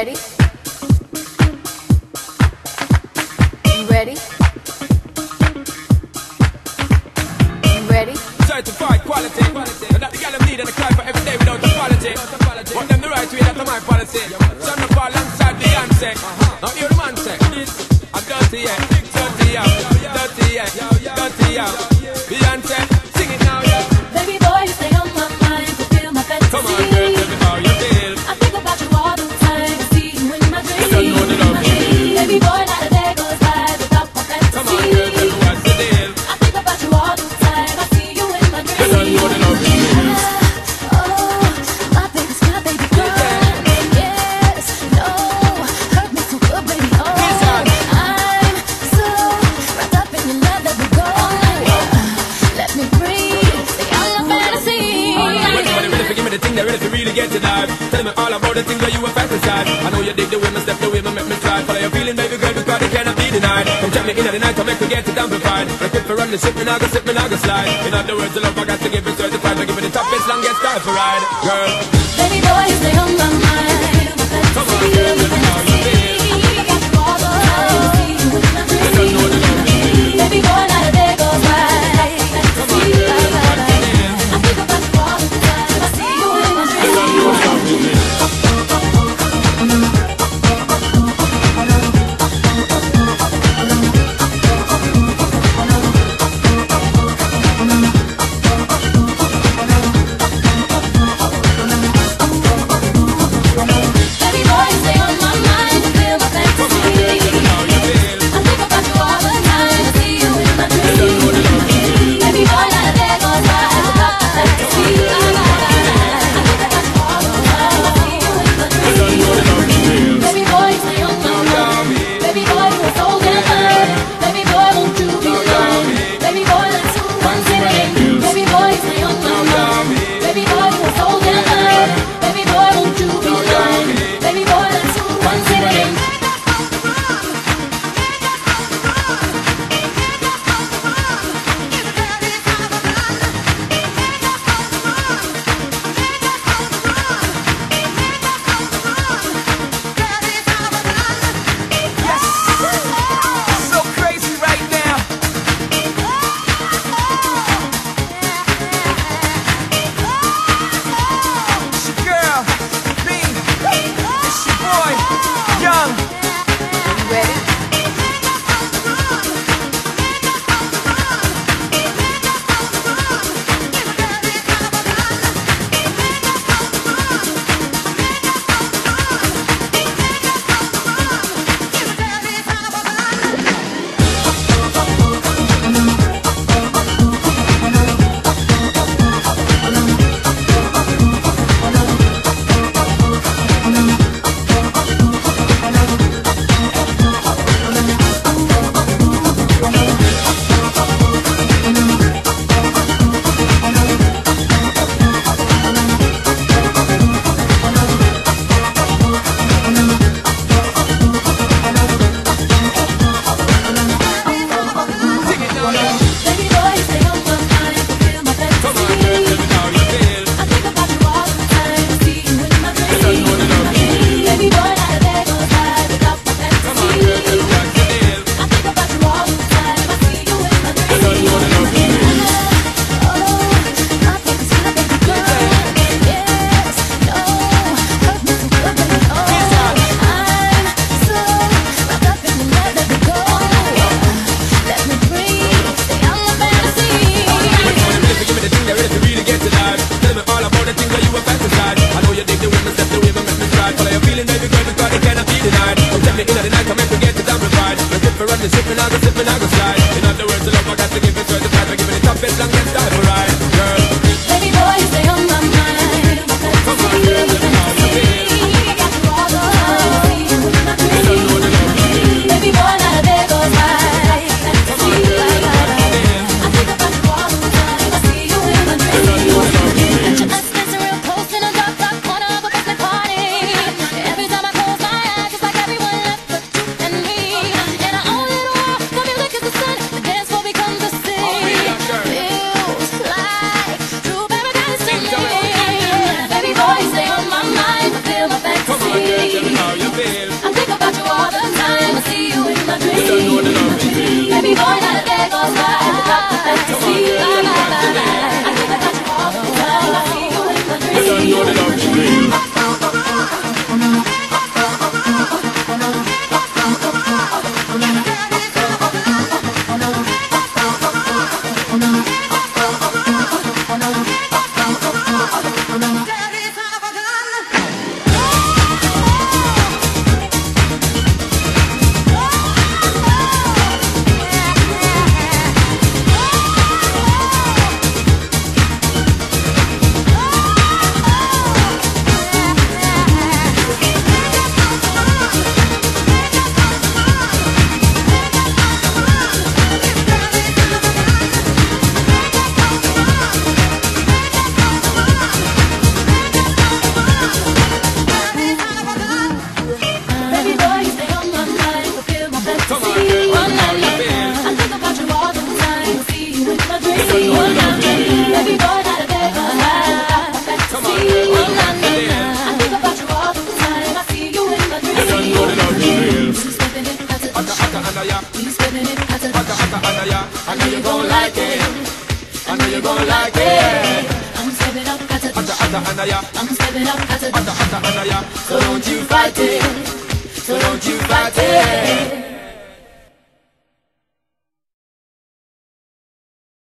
ready? You ready? You ready? Certified quality. And that the girl I'm need and I cry for every day without apology. Want them the right way, that's my policy. Son of all alongside Beyonce. Now hear the man say, I'm dirty, yeah. Dirty, yeah. Dirty, yeah. Dirty, yeah. Beyonce, sing it now, yeah. Baby boy, you stay on my mind, fulfill my fantasy. Come on, girl, tell me how you feel. I think about you all the time, I see you in my dreams. You know the love me. Baby boy, not a day goes by without my fantasy. Come on, girl, tell me what's the deal. I think about you all the time, I see you in my dreams. You know the love me. Oh, my baby's my baby girl. Yes, no, hurt me so good, baby. Oh, I'm so wrapped up in your love that we go. Let me breathe, stay on my fantasy. When somebody ready to give me the thing, they're ready to really get to life. Tell me all about the things that you were fantasize. I know you dig the way my step, the way my make me try. Follow your feeling, baby girl, because they cannot be denied. Come check me in at the night, I make me get it amplified. I quit for run the ship, and I go slip, and I go slide. In other words, the love I got to give it certified. I give it the toughest, longest time for ride, girl. Baby boy, you stay on my mind. Come on, girl, tell me how you feel. You know the love me. Baby boy, not a day goes by. Come on, girl, tell me what's the deal. I think about you all the time. I see you in my You know the love me. Baby boy, you stay on my mind. Feel my Come on, girl, tell me fantasy. how you feel. I think about you all the time. I see you in my You know dreams. the love me. Baby boy, not a day goes by without my fantasy. I think about you all the time. I see you in my You know dreams. the love me. Baby boy, you stay on my mind. Baby boy, you are so damn fine. Baby boy, won't you be mine? Baby boy, let's do one thing. Baby boy, you stay on my mind. Baby boy, you are so damn fine. Baby boy, won't you be mine? Baby boy, let's do one thing. So crazy right now. It's your girl, me. It's your boy, Young. You ready? Sing it now, now. Baby boy, you stay on my mind. Fulfill my Come on, girl, tell fantasy. me how you feel. I think about you all the time. I see you in my You know the love me. dreams. Baby boy, not a day goes by without my Come on, girl, tell me fantasy. what's the deal. I think about you all the time. I see you in my You know the dreams. love me. Oh, my baby's my baby girl. Yes, no, hurt me so good, baby. Oh, I'm so wrapped up in the love that we go. Let me breathe, stay on my fantasy. When somebody ready to give me the thing, they're ready to really get to life. Tell me all about the things that you were fantasize. I know you dig the way my step, the way my make me try. Follow your feeling, baby girl, because they cannot be denied. Come tell me in at the night, I make me get it amplified. I slip and run the ship, and I go slip and I go slide. In other words, the love I got to give it certified. I give it the toughest, longest time for ride, girl. Baby boy, you stay on my mind. Come on, girl, tell me how you feel. I got you all the time. I see you in my You dreams. know the love me. Baby boy, not a day goes by. Come on, girl, tell me what's the deal. I think about you all the time. I see you in my You know the love me. dreams. Us dancing real close in a dark, dark corner of a birthday party. Every time I close my eyes, it's like everyone left but you and me. In our own little world, the music is the sun. The dance floor becomes the scene. like it. I know you're gonna like it. I'm stepping up, got to Anaya. I'm stepping up, got to Anaya. So don't you fight it. So don't you fight it.